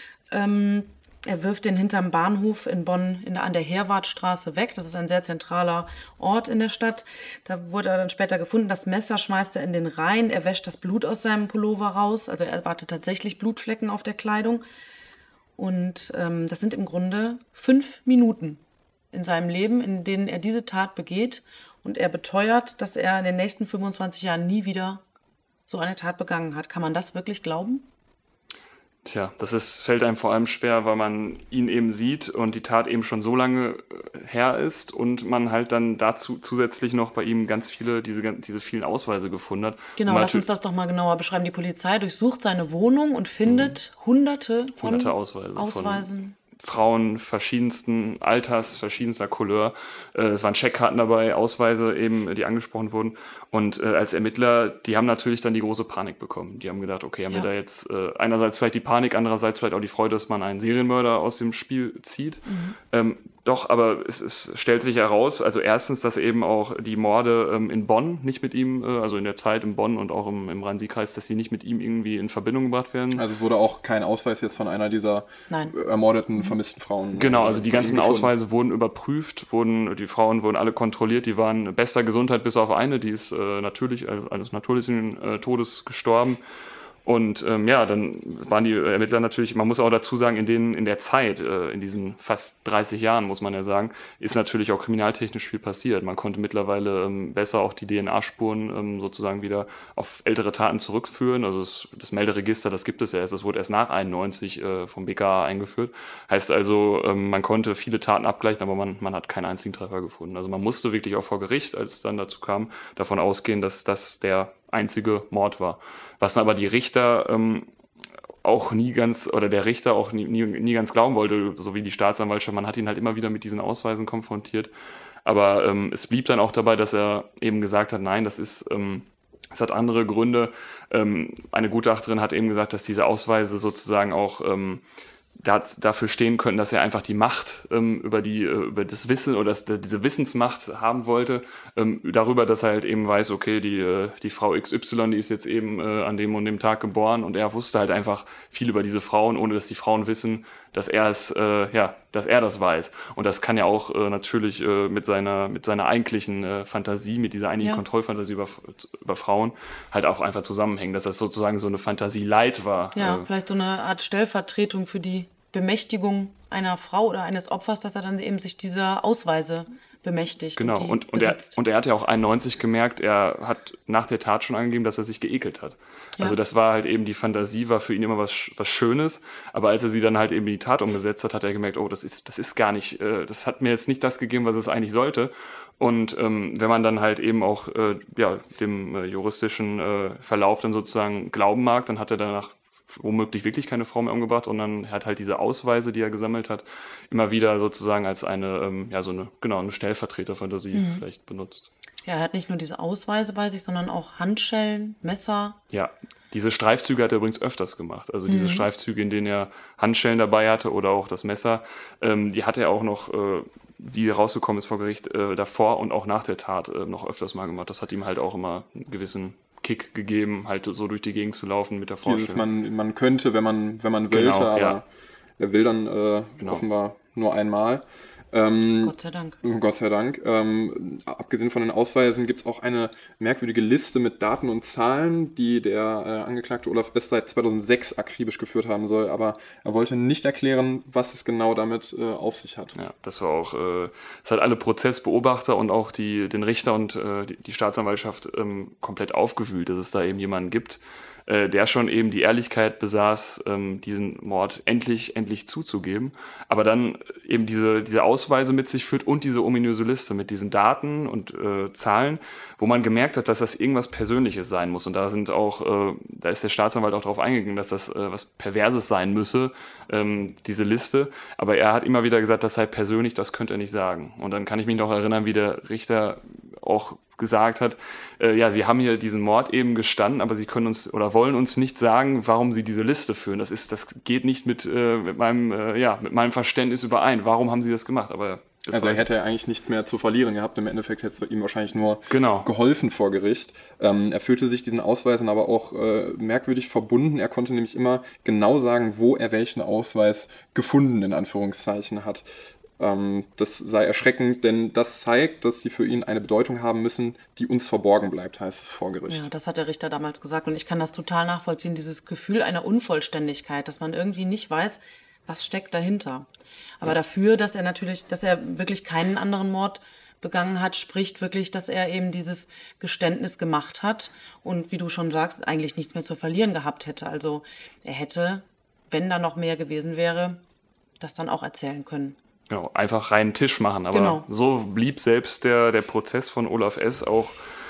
Er wirft den hinterm Bahnhof in Bonn an der Herwartstraße weg. Das ist ein sehr zentraler Ort in der Stadt. Da wurde er dann später gefunden. Das Messer schmeißt er in den Rhein. Er wäscht das Blut aus seinem Pullover raus. Also er erwartet tatsächlich Blutflecken auf der Kleidung. Und das sind im Grunde 5 Minuten in seinem Leben, in denen er diese Tat begeht. Und er beteuert, dass er in den nächsten 25 Jahren nie wieder so eine Tat begangen hat. Kann man das wirklich glauben? Tja, fällt einem vor allem schwer, weil man ihn eben sieht und die Tat eben schon so lange her ist und man halt dann dazu zusätzlich noch bei ihm ganz viele, diese vielen Ausweise gefunden hat. Genau, lass uns das doch mal genauer beschreiben. Die Polizei durchsucht seine Wohnung und findet hunderte Ausweisen. Frauen verschiedensten Alters, verschiedenster Couleur. Es waren Checkkarten dabei, Ausweise eben, die angesprochen wurden. Und als Ermittler, die haben natürlich dann die große Panik bekommen. Die haben gedacht, okay, haben wir da jetzt einerseits vielleicht die Panik, andererseits vielleicht auch die Freude, dass man einen Serienmörder aus dem Spiel zieht. Doch, aber es stellt sich heraus, also erstens, dass eben auch die Morde in Bonn nicht mit ihm, also in der Zeit in Bonn und auch im Rhein-Sieg-Kreis, dass sie nicht mit ihm irgendwie in Verbindung gebracht werden. Also es wurde auch kein Ausweis jetzt von einer dieser ermordeten, vermissten Frauen. Genau, also die ganzen Ausweise wurden überprüft, die Frauen wurden alle kontrolliert, die waren bester Gesundheit bis auf eine, die ist eines natürlichen Todes gestorben. Und dann waren die Ermittler natürlich, man muss auch dazu sagen, in der Zeit, in diesen fast 30 Jahren, muss man ja sagen, ist natürlich auch kriminaltechnisch viel passiert. Man konnte mittlerweile besser auch die DNA-Spuren sozusagen wieder auf ältere Taten zurückführen. Also das Melderegister, das gibt es ja erst, das wurde erst nach 91 vom BKA eingeführt. Heißt also, man konnte viele Taten abgleichen, aber man hat keinen einzigen Treffer gefunden. Also man musste wirklich auch vor Gericht, als es dann dazu kam, davon ausgehen, dass das der einzige Mord war. Was aber die Richter auch nie ganz, oder der Richter auch nie ganz glauben wollte, so wie die Staatsanwaltschaft. Man hat ihn halt immer wieder mit diesen Ausweisen konfrontiert. Aber es blieb dann auch dabei, dass er eben gesagt hat, nein, das hat andere Gründe. Eine Gutachterin hat eben gesagt, dass diese Ausweise sozusagen auch dafür stehen könnten, dass er einfach die Macht über das Wissen oder diese Wissensmacht haben wollte, darüber, dass er halt eben weiß, okay, die Frau XY, die ist jetzt eben an dem und dem Tag geboren und er wusste halt einfach viel über diese Frauen, ohne dass die Frauen wissen, dass er das weiß. Und das kann ja auch natürlich mit seiner eigentlichen Fantasie, mit dieser eigentlichen Kontrollfantasie über Frauen halt auch einfach zusammenhängen, dass das sozusagen so eine Fantasie-Light war. Ja, vielleicht so eine Art Stellvertretung für die Bemächtigung einer Frau oder eines Opfers, dass er dann eben sich dieser Ausweise bemächtigt. Genau, und er hat ja auch 91 gemerkt, er hat nach der Tat schon angegeben, dass er sich geekelt hat. Ja. Also das war halt eben, die Fantasie war für ihn immer was Schönes, aber als er sie dann halt eben in die Tat umgesetzt hat, hat er gemerkt, oh, das ist gar nicht, das hat mir jetzt nicht das gegeben, was es eigentlich sollte. Und wenn man dann halt eben auch dem juristischen Verlauf dann sozusagen glauben mag, dann hat er danach womöglich wirklich keine Frau mehr umgebracht, sondern er hat halt diese Ausweise, die er gesammelt hat, immer wieder sozusagen als eine Stellvertreterfantasie vielleicht benutzt. Ja, er hat nicht nur diese Ausweise bei sich, sondern auch Handschellen, Messer. Ja, diese Streifzüge hat er übrigens öfters gemacht. Also diese Streifzüge, in denen er Handschellen dabei hatte oder auch das Messer, die hat er auch noch, wie rausgekommen ist vor Gericht, davor und auch nach der Tat noch öfters mal gemacht. Das hat ihm halt auch immer einen gewissen Kick gegeben, halt so durch die Gegend zu laufen mit der Vorstellung. Man könnte, wenn man wollte, aber er will dann offenbar nur einmal. Gott sei Dank. Gott sei Dank. Abgesehen von den Ausweisen gibt es auch eine merkwürdige Liste mit Daten und Zahlen, die der Angeklagte Olaf S. seit 2006 akribisch geführt haben soll, aber er wollte nicht erklären, was es genau damit auf sich hat. Ja, das war auch, es hat alle Prozessbeobachter und auch den Richter und die Staatsanwaltschaft komplett aufgewühlt, dass es da eben jemanden gibt, der schon eben die Ehrlichkeit besaß, diesen Mord endlich zuzugeben, aber dann eben diese Ausweise mit sich führt und diese ominöse Liste mit diesen Daten und Zahlen, wo man gemerkt hat, dass das irgendwas Persönliches sein muss. Und da ist der Staatsanwalt auch darauf eingegangen, dass das was Perverses sein müsse, diese Liste. Aber er hat immer wieder gesagt, das sei persönlich, das könnte er nicht sagen. Und dann kann ich mich noch erinnern, wie der Richter auch gesagt hat, ja, sie haben hier diesen Mord eben gestanden, aber sie können uns oder wollen uns nicht sagen, warum sie diese Liste führen. Das geht nicht mit meinem Verständnis überein. Warum haben sie das gemacht? Aber also er hätte eigentlich nichts mehr zu verlieren gehabt. Im Endeffekt hätte es ihm wahrscheinlich nur genau geholfen vor Gericht. Er fühlte sich diesen Ausweisen aber auch merkwürdig verbunden. Er konnte nämlich immer genau sagen, wo er welchen Ausweis gefunden, in Anführungszeichen, hat. Das sei erschreckend, denn das zeigt, dass sie für ihn eine Bedeutung haben müssen, die uns verborgen bleibt, heißt es vor Gericht. Ja, das hat der Richter damals gesagt und ich kann das total nachvollziehen, dieses Gefühl einer Unvollständigkeit, dass man irgendwie nicht weiß, was steckt dahinter. Aber dafür, dass er wirklich keinen anderen Mord begangen hat, spricht wirklich, dass er eben dieses Geständnis gemacht hat und, wie du schon sagst, eigentlich nichts mehr zu verlieren gehabt hätte. Also er hätte, wenn da noch mehr gewesen wäre, das dann auch erzählen können. Genau, einfach reinen Tisch machen. Aber so blieb selbst der Prozess von Olaf S. auch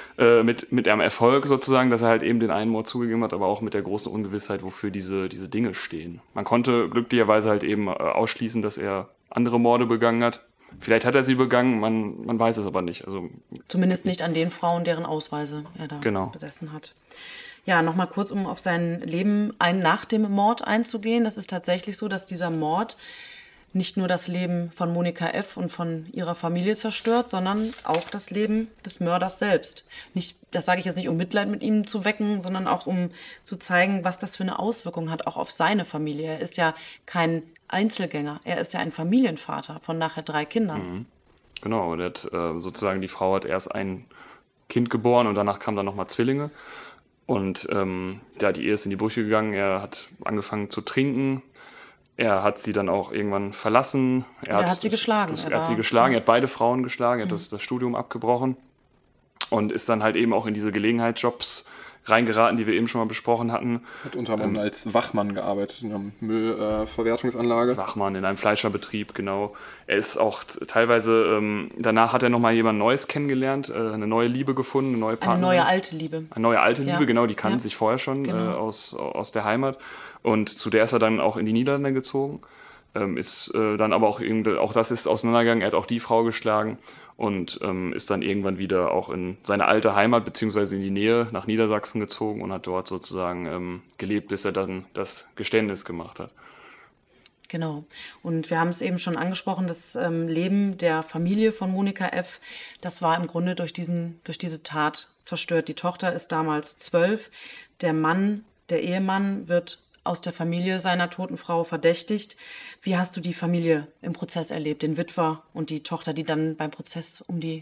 mit einem Erfolg sozusagen, dass er halt eben den einen Mord zugegeben hat, aber auch mit der großen Ungewissheit, wofür diese Dinge stehen. Man konnte glücklicherweise halt eben ausschließen, dass er andere Morde begangen hat. Vielleicht hat er sie begangen, man weiß es aber nicht. Also, zumindest nicht an den Frauen, deren Ausweise er da besessen hat. Ja, nochmal kurz, um auf sein Leben nach dem Mord einzugehen. Das ist tatsächlich so, dass dieser Mord nicht nur das Leben von Monika F. und von ihrer Familie zerstört, sondern auch das Leben des Mörders selbst. Das sage ich jetzt nicht, um Mitleid mit ihm zu wecken, sondern auch um zu zeigen, was das für eine Auswirkung hat, auch auf seine Familie. Er ist ja kein Einzelgänger, er ist ja ein Familienvater von nachher 3 Kindern. Mhm. Genau, und sozusagen die Frau hat erst ein Kind geboren und danach kamen dann nochmal Zwillinge. Und die Ehe ist in die Brüche gegangen, er hat angefangen zu trinken. Er hat sie dann auch irgendwann verlassen. Er hat sie geschlagen. Er hat beide Frauen geschlagen, er hat das Studium abgebrochen und ist dann halt eben auch in diese Gelegenheitsjobs reingeraten, die wir eben schon mal besprochen hatten. Hat unter anderem als Wachmann gearbeitet in einer Müllverwertungsanlage. Wachmann in einem Fleischerbetrieb, genau. Er ist auch teilweise, danach hat er nochmal jemand Neues kennengelernt, eine neue Liebe gefunden, eine neue Partnerin. Eine neue alte Liebe. Eine neue alte Liebe, genau, die kannten sich vorher schon aus der Heimat. Und zu der ist er dann auch in die Niederlande gezogen. Ist dann aber auch das ist auseinandergegangen, er hat auch die Frau geschlagen und ist dann irgendwann wieder auch in seine alte Heimat beziehungsweise in die Nähe nach Niedersachsen gezogen und hat dort sozusagen gelebt, bis er dann das Geständnis gemacht hat. Genau. Und wir haben es eben schon angesprochen, das Leben der Familie von Monika F., das war im Grunde durch diese Tat zerstört. Die Tochter ist damals 12, der Ehemann wird aus der Familie seiner toten Frau verdächtigt. Wie hast du die Familie im Prozess erlebt, den Witwer und die Tochter, die dann beim Prozess um die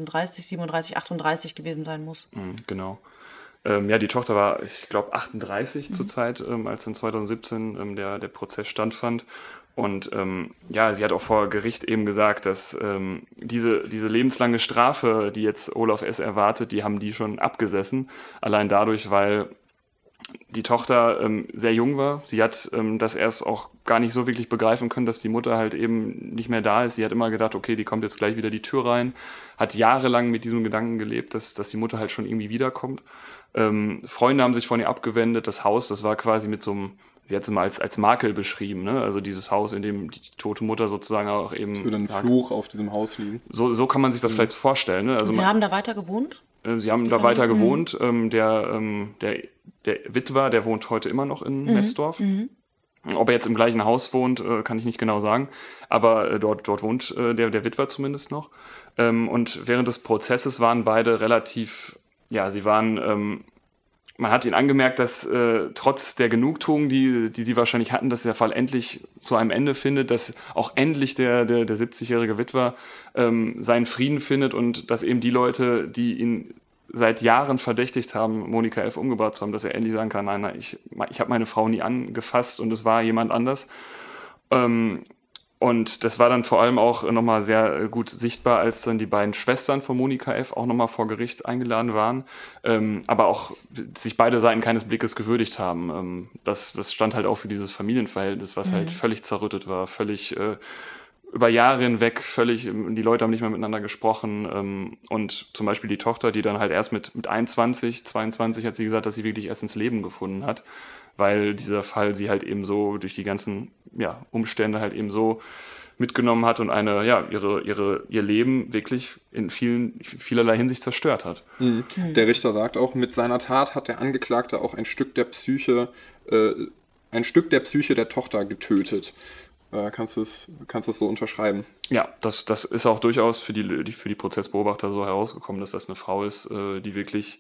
37 gewesen sein muss? Genau. Die Tochter war, ich glaube, 38 zur Zeit, als dann 2017 der Prozess stattfand. Und sie hat auch vor Gericht eben gesagt, dass diese lebenslange Strafe, die jetzt Olaf S. erwartet, die haben die schon abgesessen. Allein dadurch, weil die Tochter sehr jung war. Sie hat das erst auch gar nicht so wirklich begreifen können, dass die Mutter halt eben nicht mehr da ist. Sie hat immer gedacht, okay, die kommt jetzt gleich wieder die Tür rein. Hat jahrelang mit diesem Gedanken gelebt, dass die Mutter halt schon irgendwie wiederkommt. Freunde haben sich von ihr abgewendet. Das Haus, das war quasi mit so einem, sie hat es immer als Makel beschrieben, ne? Also dieses Haus, in dem die tote Mutter sozusagen auch eben... Es würde ein Fluch auf diesem Haus liegen. So kann man sich das vielleicht vorstellen. Ne? Also Sie haben da weiter gewohnt? Sie haben da weiter gewohnt. Der Witwer, der wohnt heute immer noch in Messdorf. Ob er jetzt im gleichen Haus wohnt, kann ich nicht genau sagen. Aber dort wohnt der Witwer zumindest noch. Und während des Prozesses waren beide relativ, sie waren man hat ihnen angemerkt, dass trotz der Genugtuung, die sie wahrscheinlich hatten, dass der Fall endlich zu einem Ende findet, dass auch endlich der 70-jährige Witwer seinen Frieden findet und dass eben die Leute, die ihn seit Jahren verdächtigt haben, Monika F. umgebracht zu haben, dass er endlich sagen kann, nein, ich habe meine Frau nie angefasst und es war jemand anders. Und das war dann vor allem auch nochmal sehr gut sichtbar, als dann die beiden Schwestern von Monika F. auch nochmal vor Gericht eingeladen waren, aber auch sich beide Seiten keines Blickes gewürdigt haben. Das stand halt auch für dieses Familienverhältnis, was halt völlig zerrüttet war, völlig über Jahre hinweg, die Leute haben nicht mehr miteinander gesprochen. Und zum Beispiel die Tochter, die dann halt erst mit 21, 22 hat sie gesagt, dass sie wirklich erst ins Leben gefunden hat, weil dieser Fall sie halt eben so durch die ganzen Umstände halt eben so mitgenommen hat und ihr Leben wirklich in vielerlei Hinsicht zerstört hat. Der Richter sagt auch, mit seiner Tat hat der Angeklagte auch ein Stück der Psyche der Tochter getötet. Kannst du es so unterschreiben? Ja, das ist auch durchaus für die Prozessbeobachter so herausgekommen, dass das eine Frau ist, die wirklich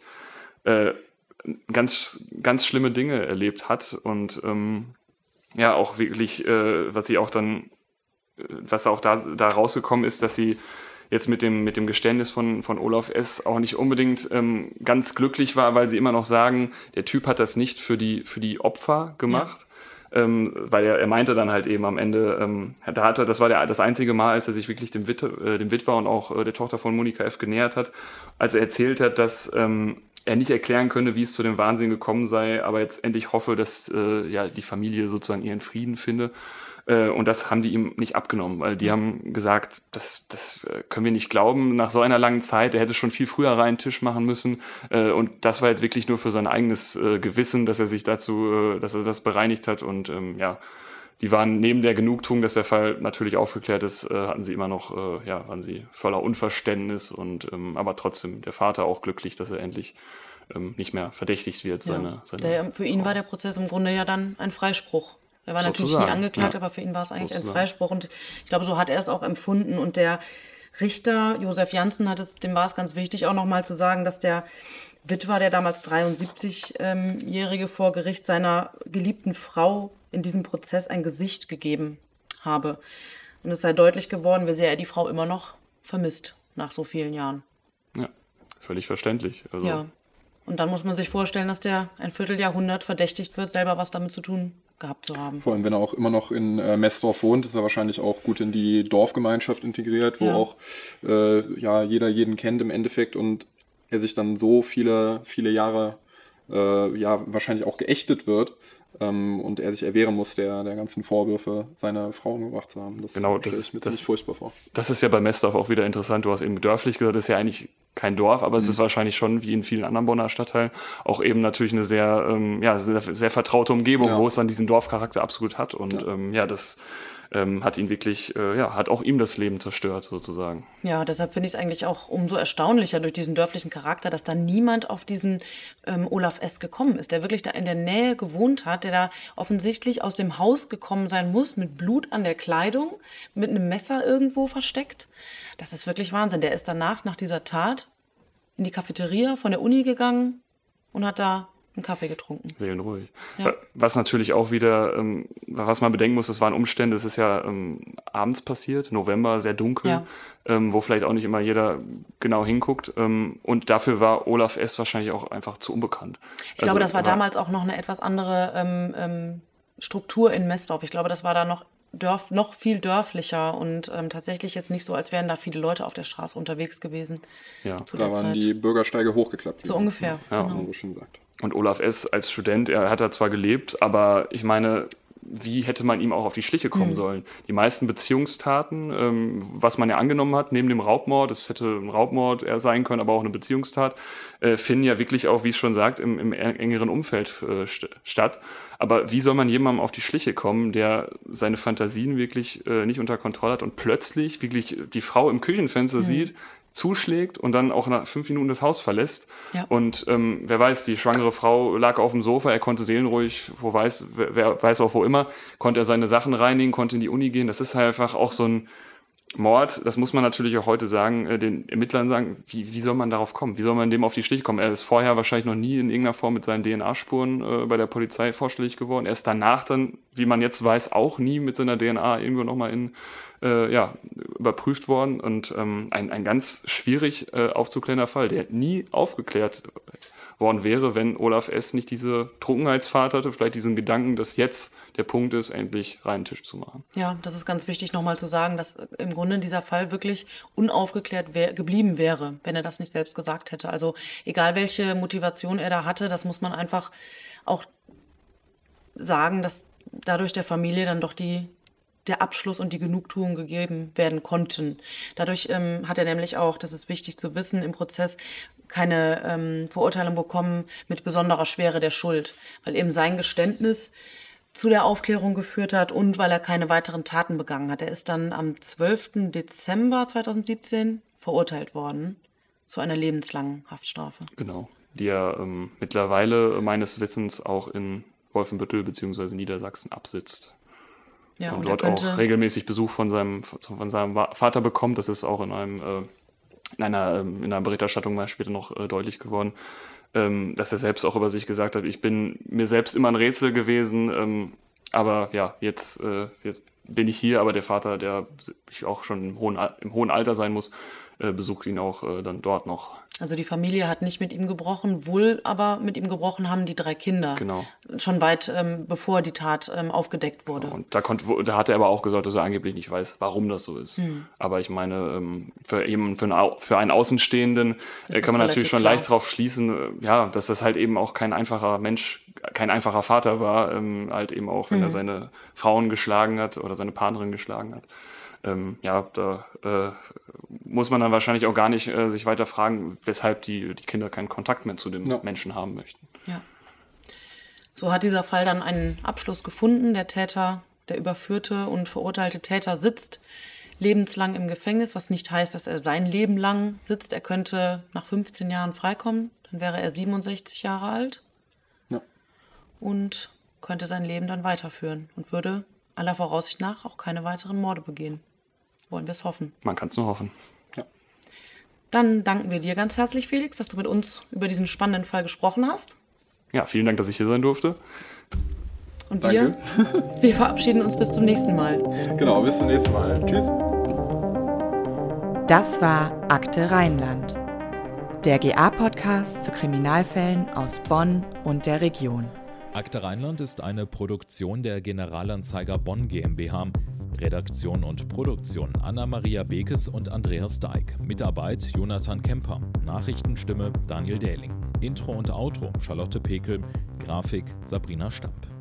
ganz, ganz schlimme Dinge erlebt hat und auch wirklich, was auch da rausgekommen ist, dass sie jetzt mit dem Geständnis von Olaf S. auch nicht unbedingt ganz glücklich war, weil sie immer noch sagen, der Typ hat das nicht für die Opfer gemacht. Ja. Weil er meinte dann halt eben am Ende, das war das einzige Mal, als er sich wirklich dem Witwer und auch der Tochter von Monika F. genähert hat, als er erzählt hat, dass er nicht erklären könne, wie es zu dem Wahnsinn gekommen sei, aber jetzt endlich hoffe, dass die Familie sozusagen ihren Frieden finde. Und das haben die ihm nicht abgenommen, weil die haben gesagt, das können wir nicht glauben, nach so einer langen Zeit, er hätte schon viel früher reinen Tisch machen müssen. Und das war jetzt wirklich nur für sein eigenes Gewissen, dass er sich dass er das bereinigt hat. Und die waren neben der Genugtuung, dass der Fall natürlich aufgeklärt ist, hatten sie immer noch, waren sie voller Unverständnis und aber trotzdem der Vater auch glücklich, dass er endlich nicht mehr verdächtigt wird. Für ihn war der Prozess im Grunde ja dann ein Freispruch. Er war natürlich nie angeklagt, aber für ihn war es eigentlich ein Freispruch. Und ich glaube, so hat er es auch empfunden. Und der Richter, Josef Janssen, dem war es ganz wichtig, auch nochmal zu sagen, dass der Witwer, der damals 73-Jährige vor Gericht seiner geliebten Frau in diesem Prozess ein Gesicht gegeben habe. Und es sei deutlich geworden, wie sehr er die Frau immer noch vermisst nach so vielen Jahren. Ja, völlig verständlich. Also. Ja. Und dann muss man sich vorstellen, dass der ein Vierteljahrhundert verdächtigt wird, selber was damit zu tun gehabt zu haben. Vor allem, wenn er auch immer noch in Messdorf wohnt, ist er wahrscheinlich auch gut in die Dorfgemeinschaft integriert, wo auch jeder jeden kennt im Endeffekt und er sich dann so viele Jahre wahrscheinlich auch geächtet wird und er sich erwehren muss der ganzen Vorwürfe, seine Frau umgebracht zu haben. Das ist mir ziemlich furchtbar vor. Das ist ja bei Messdorf auch wieder interessant. Du hast eben dörflich gesagt, das ist ja eigentlich kein Dorf, aber es ist wahrscheinlich schon, wie in vielen anderen Bonner Stadtteilen, auch eben natürlich eine sehr, sehr vertraute Umgebung, wo es dann diesen Dorfcharakter absolut hat. Und das hat ihn wirklich, hat auch ihm das Leben zerstört, sozusagen. Ja, deshalb finde ich es eigentlich auch umso erstaunlicher durch diesen dörflichen Charakter, dass da niemand auf diesen Olaf S. gekommen ist, der wirklich da in der Nähe gewohnt hat, der da offensichtlich aus dem Haus gekommen sein muss, mit Blut an der Kleidung, mit einem Messer irgendwo versteckt. Das ist wirklich Wahnsinn. Der ist danach, nach dieser Tat, in die Cafeteria von der Uni gegangen und hat da einen Kaffee getrunken. Seelenruhig. Ja. Was natürlich auch wieder, was man bedenken muss, das waren Umstände, es ist ja abends passiert, November, sehr dunkel, wo vielleicht auch nicht immer jeder genau hinguckt. Und dafür war Olaf S. wahrscheinlich auch einfach zu unbekannt. Ich glaube, das war damals auch noch eine etwas andere Struktur in Messdorf. Ich glaube, das war da noch viel dörflicher und tatsächlich jetzt nicht so, als wären da viele Leute auf der Straße unterwegs gewesen. Ja, da waren die Bürgersteige hochgeklappt. So ungefähr, genau. Und Olaf S. als Student, er hat da zwar gelebt, aber ich meine, wie hätte man ihm auch auf die Schliche kommen sollen? Die meisten Beziehungstaten, was man ja angenommen hat, neben dem Raubmord, das hätte ein Raubmord sein können, aber auch eine Beziehungstat, finden ja wirklich auch, wie es schon sagt, im engeren Umfeld statt. Aber wie soll man jemandem auf die Schliche kommen, der seine Fantasien wirklich nicht unter Kontrolle hat und plötzlich wirklich die Frau im Küchenfenster sieht, zuschlägt und dann auch nach 5 Minuten das Haus verlässt. Ja. Und wer weiß, die schwangere Frau lag auf dem Sofa, er konnte seelenruhig, wer weiß auch wo immer, konnte er seine Sachen reinigen, konnte in die Uni gehen. Das ist halt einfach auch so ein Mord, das muss man natürlich auch heute sagen, den Ermittlern sagen, wie soll man darauf kommen? Wie soll man dem auf die Schliche kommen? Er ist vorher wahrscheinlich noch nie in irgendeiner Form mit seinen DNA-Spuren bei der Polizei vorstellig geworden. Er ist danach dann, wie man jetzt weiß, auch nie mit seiner DNA irgendwo nochmal überprüft worden. Und ein ganz schwierig aufzuklärender Fall, der nie aufgeklärt worden wäre, wenn Olaf S. nicht diese Trunkenheitsfahrt hatte, vielleicht diesen Gedanken, dass jetzt der Punkt ist, endlich reinen Tisch zu machen. Ja, das ist ganz wichtig nochmal zu sagen, dass im Grunde dieser Fall wirklich unaufgeklärt geblieben wäre, wenn er das nicht selbst gesagt hätte. Also egal, welche Motivation er da hatte, das muss man einfach auch sagen, dass dadurch der Familie dann doch der Abschluss und die Genugtuung gegeben werden konnten. Dadurch hat er nämlich auch, das ist wichtig zu wissen, im Prozess keine Verurteilung bekommen mit besonderer Schwere der Schuld, weil eben sein Geständnis zu der Aufklärung geführt hat und weil er keine weiteren Taten begangen hat. Er ist dann am 12. Dezember 2017 verurteilt worden zu einer lebenslangen Haftstrafe. Genau, die er mittlerweile meines Wissens auch in Wolfenbüttel bzw. Niedersachsen absitzt. Ja, und dort auch regelmäßig Besuch von seinem Vater bekommt. Das ist auch in einer Berichterstattung mal später noch deutlich geworden, dass er selbst auch über sich gesagt hat, ich bin mir selbst immer ein Rätsel gewesen, aber ja, jetzt bin ich hier, aber der Vater, der auch schon im hohen Alter sein muss, besucht ihn auch dann dort noch. Also die Familie hat nicht mit ihm gebrochen, wohl aber mit ihm gebrochen haben die 3 Kinder. Genau. Schon weit bevor die Tat aufgedeckt wurde. Und da hat er aber auch gesagt, dass er angeblich nicht weiß, warum das so ist. Aber ich meine, für einen Außenstehenden kann man natürlich schon leicht drauf schließen, dass das halt eben auch kein einfacher Mensch, kein einfacher Vater war, halt eben auch, wenn er seine Frauen geschlagen hat oder seine Partnerin geschlagen hat. Da muss man dann wahrscheinlich auch gar nicht sich weiter fragen, weshalb die Kinder keinen Kontakt mehr zu dem Menschen haben möchten. Ja. So hat dieser Fall dann einen Abschluss gefunden. Der Täter, der überführte und verurteilte Täter sitzt lebenslang im Gefängnis, was nicht heißt, dass er sein Leben lang sitzt. Er könnte nach 15 Jahren freikommen, dann wäre er 67 Jahre alt und könnte sein Leben dann weiterführen und würde aller Voraussicht nach auch keine weiteren Morde begehen. Wollen wir es hoffen. Man kann es nur hoffen. Ja. Dann danken wir dir ganz herzlich, Felix, dass du mit uns über diesen spannenden Fall gesprochen hast. Ja, vielen Dank, dass ich hier sein durfte. Und Danke. wir verabschieden uns bis zum nächsten Mal. Genau, bis zum nächsten Mal. Tschüss. Das war Akte Rheinland, der GA-Podcast zu Kriminalfällen aus Bonn und der Region. Akte Rheinland ist eine Produktion der Generalanzeiger Bonn GmbH. Redaktion und Produktion Anna-Maria Bekes und Andreas Deik. Mitarbeit Jonathan Kemper. Nachrichtenstimme Daniel Dähling. Intro und Outro Charlotte Pekel. Grafik Sabrina Stamp.